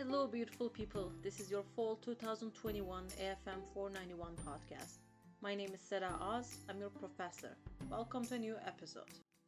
Hello, beautiful people. This is your fall 2021 AFM 491 podcast. My name is Sarah Oz. I'm your professor. Welcome to a new episode.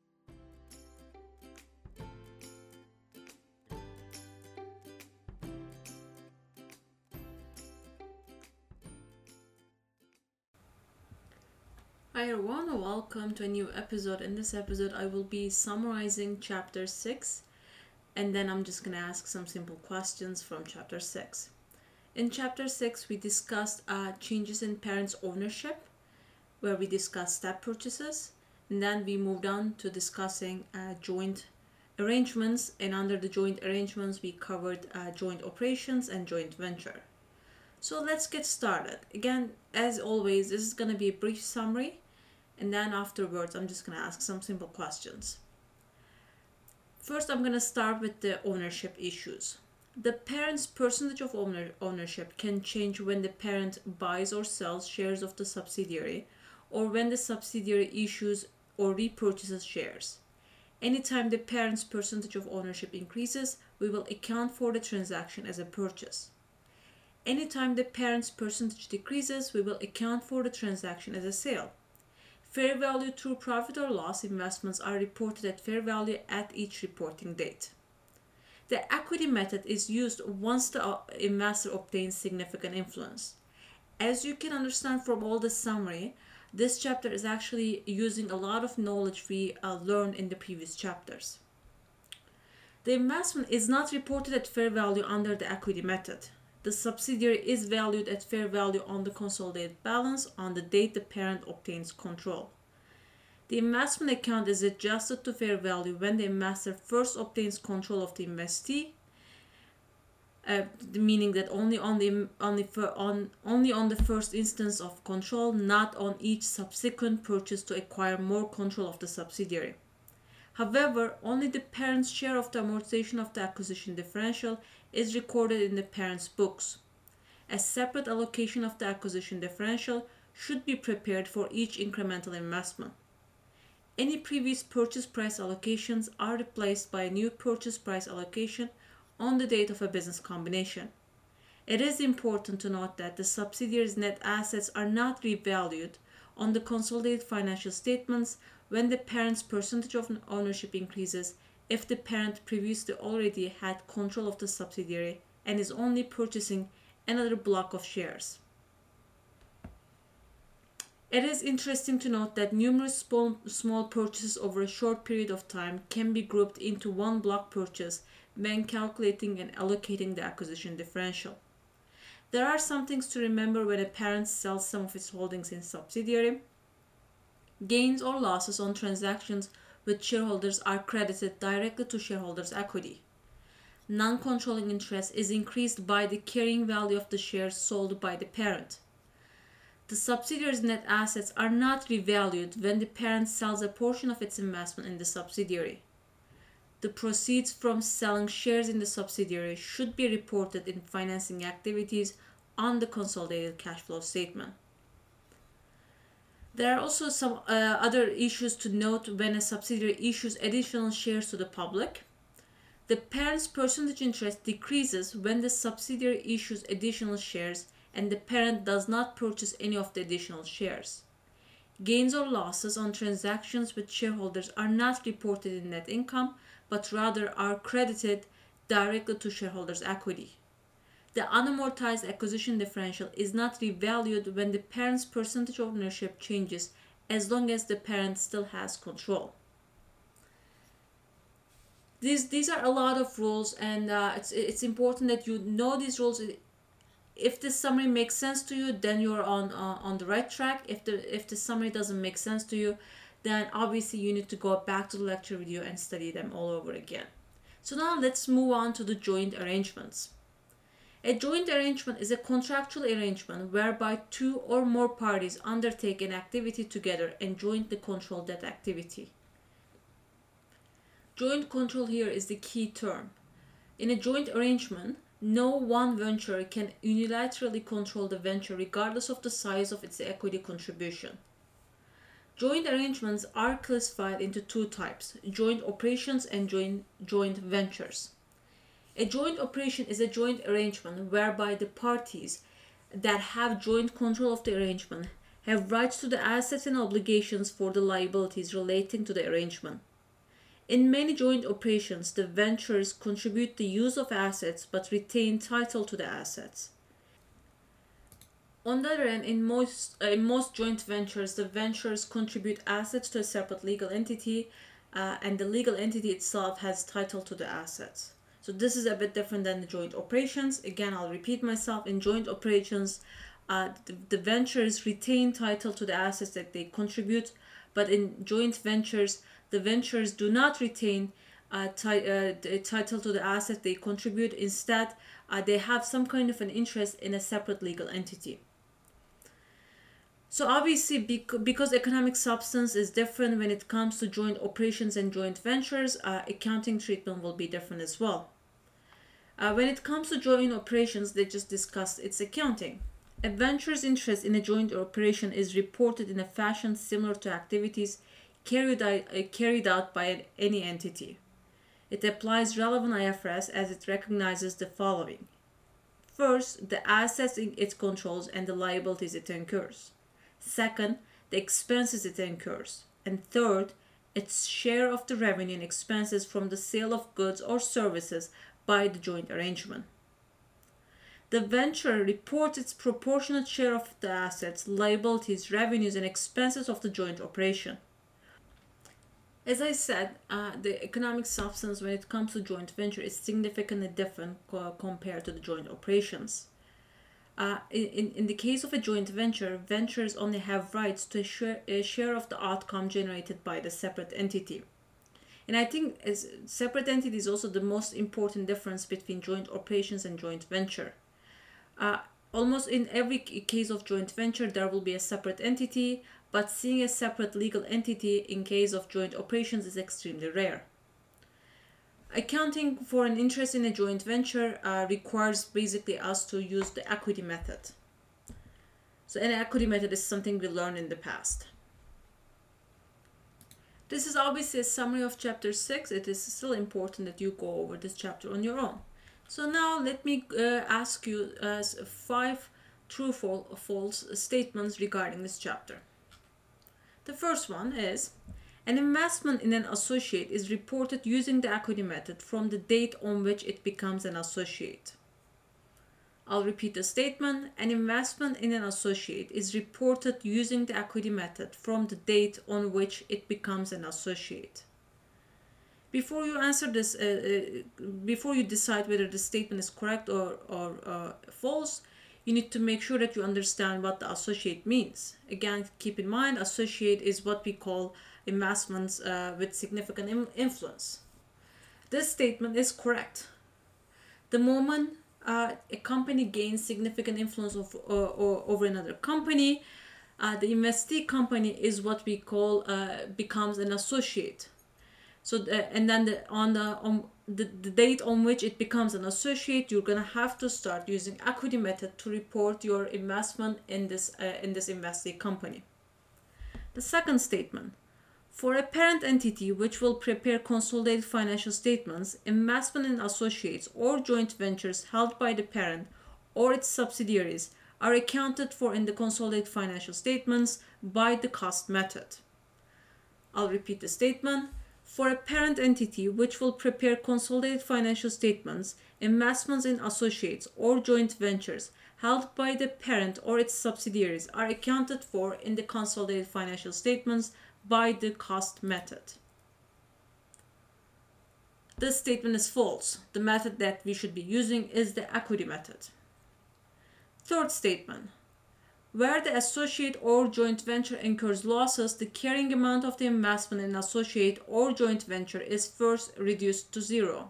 Hi everyone, welcome to a new episode. In this episode, I will be summarizing chapter 6, and then I'm just going to ask some simple questions from chapter 6. In chapter 6, we discussed changes in parents' ownership, where we discussed step purchases, and then we moved on to discussing joint arrangements, and under the joint arrangements, we covered joint operations and joint venture. So let's get started. Again, as always, this is going to be a brief summary, and then afterwards, I'm just going to ask some simple questions. First, I'm going to start with the ownership issues. The parent's percentage of ownership can change when the parent buys or sells shares of the subsidiary, or when the subsidiary issues or repurchases shares. Anytime the parent's percentage of ownership increases, we will account for the transaction as a purchase. Anytime the parent's percentage decreases, we will account for the transaction as a sale. Fair value through profit or loss investments are reported at fair value at each reporting date. The equity method is used once the investor obtains significant influence. As you can understand from all the summary, this chapter is actually using a lot of knowledge we learned in the previous chapters. The investment is not reported at fair value under the equity method. The subsidiary is valued at fair value on the consolidated balance on the date the parent obtains control. The investment account is adjusted to fair value when the investor first obtains control of the investee, meaning that only on the first instance of control, not on each subsequent purchase to acquire more control of the subsidiary. However, only the parent's share of the amortization of the acquisition differential is recorded in the parent's books. A separate allocation of the acquisition differential should be prepared for each incremental investment. Any previous purchase price allocations are replaced by a new purchase price allocation on the date of a business combination. It is important to note that the subsidiary's net assets are not revalued on the consolidated financial statements when the parent's percentage of ownership increases if the parent previously already had control of the subsidiary and is only purchasing another block of shares. It is interesting to note that numerous small purchases over a short period of time can be grouped into one block purchase when calculating and allocating the acquisition differential. There are some things to remember when a parent sells some of its holdings in subsidiary. Gains or losses on transactions with shareholders are credited directly to shareholders' equity. Non-controlling interest is increased by the carrying value of the shares sold by the parent. The subsidiary's net assets are not revalued when the parent sells a portion of its investment in the subsidiary. The proceeds from selling shares in the subsidiary should be reported in financing activities on the consolidated cash flow statement. There are also some other issues to note when a subsidiary issues additional shares to the public. The parent's percentage interest decreases when the subsidiary issues additional shares and the parent does not purchase any of the additional shares. Gains or losses on transactions with shareholders are not reported in net income, but rather are credited directly to shareholders' equity. The unamortized acquisition differential is not revalued when the parent's percentage of ownership changes as long as the parent still has control. These are a lot of rules, and it's important that you know these rules. If this summary makes sense to you, then you're on the right track. If the summary doesn't make sense to you, then obviously you need to go back to the lecture video and study them all over again. So now let's move on to the joint arrangements. A joint arrangement is a contractual arrangement whereby two or more parties undertake an activity together and jointly control that activity. Joint control here is the key term. In a joint arrangement, no one venture can unilaterally control the venture regardless of the size of its equity contribution. Joint arrangements are classified into two types: joint operations and joint ventures. A joint operation is a joint arrangement whereby the parties that have joint control of the arrangement have rights to the assets and obligations for the liabilities relating to the arrangement. In many joint operations, the ventures contribute the use of assets but retain title to the assets. On the other hand, in most joint ventures, the ventures contribute assets to a separate legal entity, and the legal entity itself has title to the assets. So this is a bit different than the joint operations. Again, I'll repeat myself. In joint operations, the ventures retain title to the assets that they contribute, but in joint ventures, the ventures do not retain the title to the asset they contribute. Instead, they have some kind of an interest in a separate legal entity. So obviously, because economic substance is different when it comes to joint operations and joint ventures, accounting treatment will be different as well. When it comes to joint operations, they just discussed its accounting. A venture's interest in a joint operation is reported in a fashion similar to activities carried out by any entity. It applies relevant IFRS as it recognizes the following. First, the assets it controls and the liabilities it incurs. Second, the expenses it incurs. And third, its share of the revenue and expenses from the sale of goods or services by the joint arrangement. The venture reports its proportionate share of the assets, liabilities, revenues, and expenses of the joint operation. As I said, the economic substance when it comes to joint venture is significantly different compared to the joint operations. In the case of a joint venture, ventures only have rights to a share of the outcome generated by the separate entity. And I think separate entity is also the most important difference between joint operations and joint venture. Almost in every case of joint venture, there will be a separate entity, but seeing a separate legal entity in case of joint operations is extremely rare. Accounting for an interest in a joint venture requires basically us to use the equity method. So an equity method is something we learned in the past. This is obviously a summary of chapter 6. It is still important that you go over this chapter on your own. So now let me ask you 5 true or false statements regarding this chapter. The first one is, an investment in an associate is reported using the equity method from the date on which it becomes an associate. I'll repeat the statement. An investment in an associate is reported using the equity method from the date on which it becomes an associate. Before you answer this, before you decide whether the statement is correct or false, you need to make sure that you understand what the associate means. Again, keep in mind, associate is what we call investments with significant influence. This statement is correct. The moment a company gains significant influence over another company, the investee company is what we call becomes an associate. So and then on the date on which it becomes an associate, you're gonna have to start using equity method to report your investment in this investee company. The second statement. For a parent entity which will prepare consolidated financial statements, investment in associates or joint ventures held by the parent or its subsidiaries are accounted for in the consolidated financial statements by the cost method. I'll repeat the statement. For a parent entity which will prepare consolidated financial statements, investments in associates or joint ventures held by the parent or its subsidiaries are accounted for in the consolidated financial statements by the cost method. This statement is false. The method that we should be using is the equity method. Third statement. Where the associate or joint venture incurs losses, the carrying amount of the investment in associate or joint venture is first reduced to zero.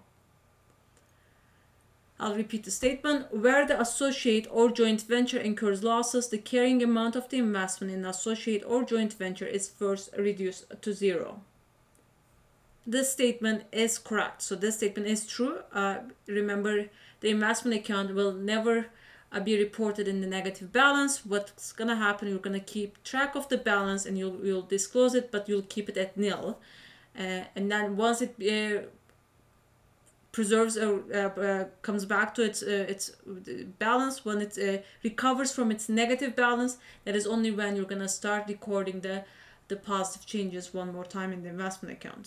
I'll repeat the statement. Where the associate or joint venture incurs losses, the carrying amount of the investment in associate or joint venture is first reduced to zero. This statement is correct. So this statement is true. Remember, the investment account will never be reported in the negative balance. What's going to happen, you're going to keep track of the balance and you'll disclose it, but you'll keep it at nil. And then once it preserves comes back to its balance, when it recovers from its negative balance, that is only when you're gonna start recording the positive changes one more time in the investment account.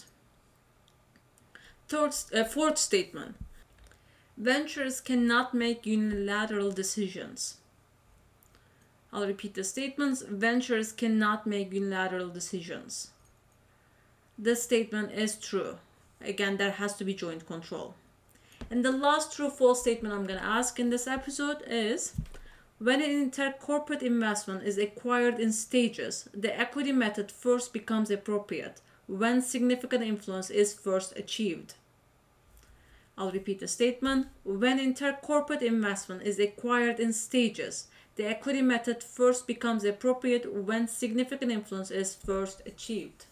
Fourth statement: ventures cannot make unilateral decisions. I'll repeat the statements. Ventures cannot make unilateral decisions. This statement is true. Again, there has to be joint control. And the last true-false statement I'm going to ask in this episode is: when an intercorporate investment is acquired in stages, the equity method first becomes appropriate when significant influence is first achieved. I'll repeat the statement. When intercorporate investment is acquired in stages, the equity method first becomes appropriate when significant influence is first achieved.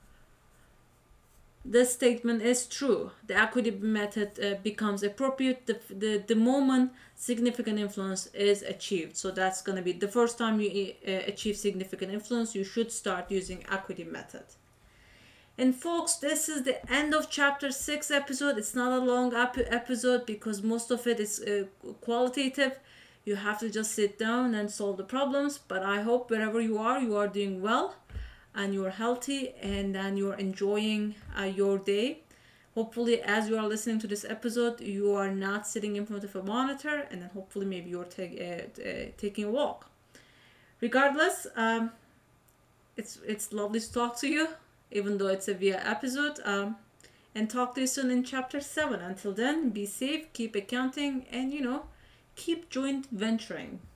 This statement is true. The equity method becomes appropriate the moment significant influence is achieved. So that's going to be the first time you achieve significant influence, you should start using equity method. And folks, this is the end of chapter 6 episode. It's not a long episode because most of it is qualitative. You have to just sit down and solve the problems. But I hope wherever you are doing well, and you're healthy, and then you're enjoying your day. Hopefully, as you are listening to this episode, you are not sitting in front of a monitor, and then hopefully maybe you're taking a walk. Regardless, it's lovely to talk to you, even though it's a via episode, and talk to you soon in chapter 7. Until then, be safe, keep accounting, and keep joint venturing.